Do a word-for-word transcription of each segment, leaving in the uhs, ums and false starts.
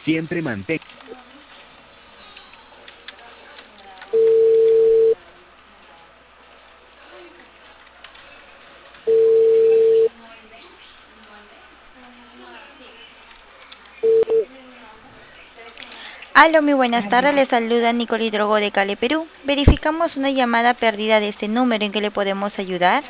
Siempre mantén. Aló, muy buenas tardes, Aló. le saluda Nicole Drogo de Cali, Perú. Verificamos una llamada perdida de este número, ¿en que le podemos ayudar?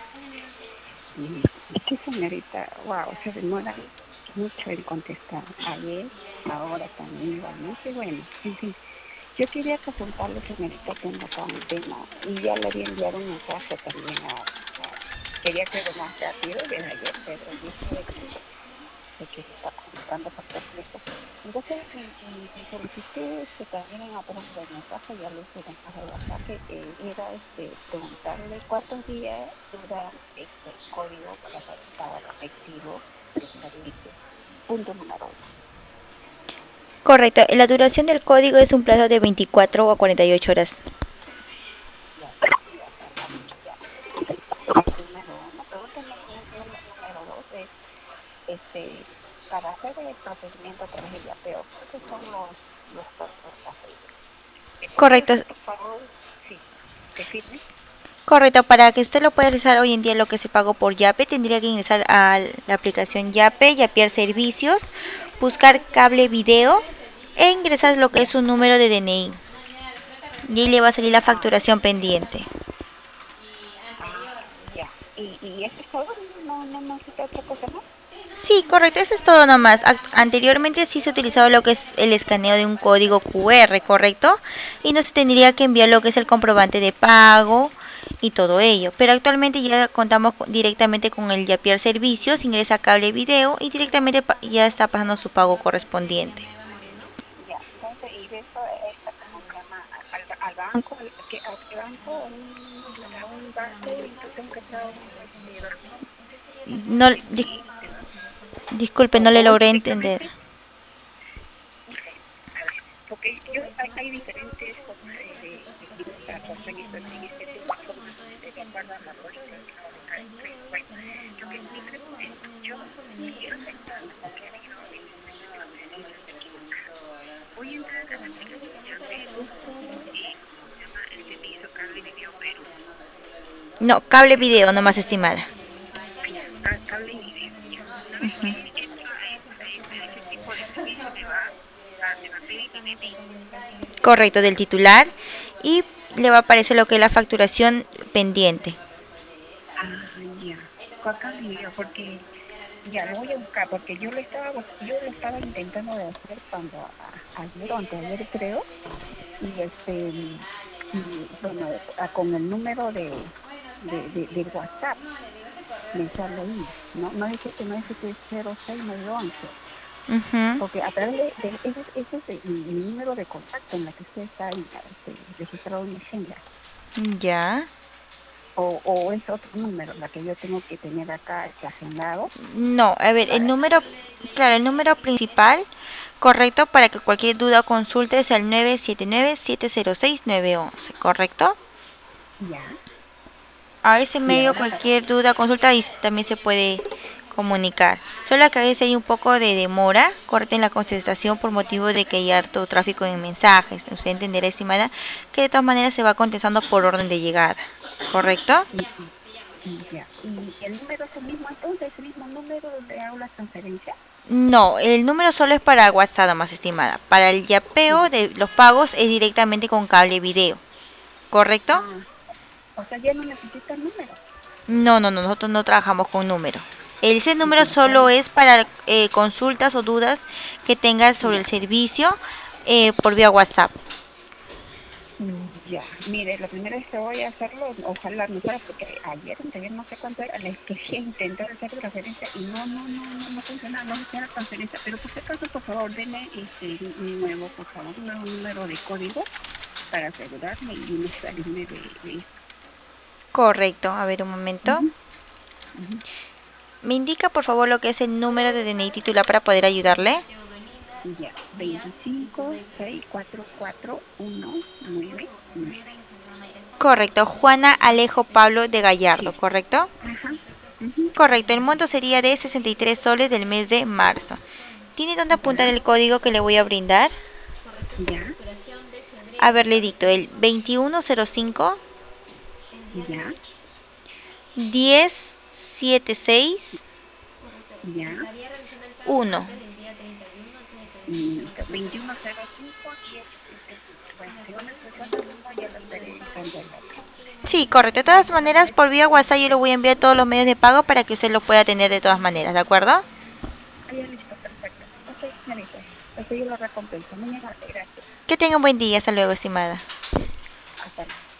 Mm, Es que señorita, wow, se demora mucho en contestar. Ayer, ahora también igualmente. Bueno, en fin, yo quería consultarle, señorita, tengo acá un tema y ya le había enviado un mensaje también a, a- quería hacerlo más rápido desde ayer, pero dice de que, de que se está comunicando por complejo. Entonces, mi, mi, mi solicitud, este, también a través del mensaje, ya le hice el mensaje de WhatsApp, que eh, era este, preguntarle cuántos días dura este el código para estar efectivo del servicio. Punto número uno. Correcto, la duración del código es un plazo de veinticuatro a cuarenta y ocho horas. Ya, ya, ya, ya. El número uno. Pregúntame, número, número dos es, este, para hacer el procedimiento a través del yapeo, ¿cuáles son los, los pasos a seguir? ¿Me puede Correcto, usted, por favor, sí, decirme? correcto, para que usted lo pueda realizar hoy en día lo que se pagó por Yape, tendría que ingresar a la aplicación Yape, Yapear Servicios, buscar cable video e ingresar lo que es Ya. su número de D N I. Y ahí le va a salir la Ah, facturación pendiente. ah, ya. ¿Y, y eso es todo? ¿No, no necesita otra cosa más? Sí, correcto, eso es todo nomás. Ac- Anteriormente sí se utilizaba lo que es el escaneo de un código Q R, ¿correcto? Y no se tendría que enviar lo que es el comprobante de pago y todo ello. Pero actualmente ya contamos con- directamente con el Yapier Servicios, ingresa cable video y directamente pa- ya está pasando su pago correspondiente. Ya. Entonces, ¿y de eso está como se llama? ¿Al, al banco? ¿Al, qué, ¿A qué banco? ¿A un, a un banco? ¿Y tú tengo que entrar a un este, banco No, de dis- mi... De, disculpe, o, no le o es logré entender. directamente? A ver, porque yo hay, hay diferentes formas de, de, de ingresar en este, en este tema, formas de, de acuerdo a la política de cada empresa. Bueno, lo que mi pregunta es, yo estoy afectada porque ha habido este procedimientos equivocados. Voy a entrar a la aplicación Yape, busco, eh, ¿cómo se llama? El servicio Cable Video Perú. No, cable video nomás, estimada. Ah, ya, ca- cable y video, ya. Una vez que entro a, es- a ese, a ese tipo de servicio, me va, a- me va a pedir mi D N I. Correcto, del titular. Y le va a aparecer lo que es la facturación pendiente. Ah, ya. ¿Cuál cable y video? Porque ya lo voy a buscar, porque yo lo estaba, bus- yo lo estaba intentando de hacer cuando a- ayer o anteayer creo, y este, y bueno, a- con el número de, de, de, del WhatsApp me sale ahí, no, no dice que no dice que es cero seis nueve once, Ujú. porque a través de, de ese, ese es mi, mi número de contacto en la que usted está ahí, este, registrado en mi agenda, Ya. o, o es otro número, la que yo tengo que tener acá este, agendado No, a ver, el para, número, claro, el número principal, correcto, para que cualquier duda o consulte sea el nueve siete nueve, siete cero seis, nueve once, ¿correcto? ya, A ese y medio ahora, cualquier duda o consulta y también se puede comunicar. Solo que a veces hay un poco de demora, corte en la contestación por motivo de que hay harto tráfico en mensajes. Usted entenderá, estimada, que de todas maneras se va contestando por orden de llegada, ¿correcto? y, y, y ya, y el número es el mismo entonces, ese mismo número donde hago la transferencia. No, el número solo es para WhatsApp, más estimada. Para el yapeo de los pagos es directamente con cable video, ¿correcto? Ah, o sea, ya no necesita el número. No, no, no, nosotros no trabajamos con número. Ese número Ya, solo ¿cuál? es para eh, consultas o dudas que tengas sobre el Ya, servicio eh, por vía WhatsApp. mm, ya. Mire, la primera vez que voy a hacerlo, ojalá me fuera, porque ayer, anterior, no sé cuánto era, les quería intentar hacer transferencia y no, no, no, no, no funcionaba, no hacía la transferencia. Pero por si acaso, por favor, deme este un nuevo, por favor, un nuevo número de código para asegurarme y no salirme de, de esto. Correcto, a ver un momento. Ujú, ujú. ¿Me indica por favor lo que es el número de D N I titular para poder ayudarle? Ya, veinticinco seis cuatro cuatro uno nueve nueve. Correcto, Juana Alejo Pablo de Gallardo, Sí, ¿correcto? ajá. Ujú. Correcto, el monto sería de sesenta y tres soles del mes de marzo. ¿Tiene dónde apuntar Ya, el código que le voy a brindar? ya, A ver, le dicto el veintiuno cero cinco ya, diez setenta y seis ya. uno. Mm, veintiuno cero cinco diez setenta y seis. Bueno, si no me funciona el uno, ya lo estaré editando el otro. Sí, correcto. De todas maneras, por vía WhatsApp yo le voy a enviar todos los medios de pago para que usted lo pueda tener de todas maneras, ¿de acuerdo? Ah, ya listo, perfecto. Ok, señorita. Pues yo lo recompenso. Muy amable, gracias. Que tenga un buen día. Hasta luego, estimada. Hasta luego.